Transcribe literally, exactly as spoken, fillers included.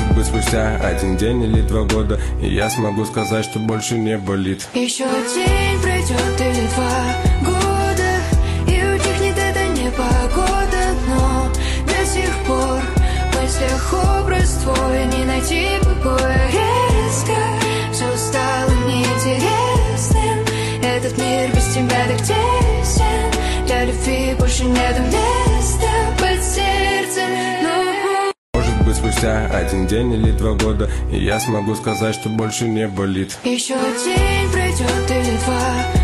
Может быть, спустя один день или два года, и я смогу сказать, что больше не болит. Еще день пройдет или два года, и утихнет эта непогода, но до сих пор в мыслях образ твой, не найти покоя резко. Все стало неинтересным, этот мир без тебя так тесен. Для любви больше нету места под сердцем, но... Может быть, спустя один день или два года, и я смогу сказать, что больше не болит. Еще день пройдет или два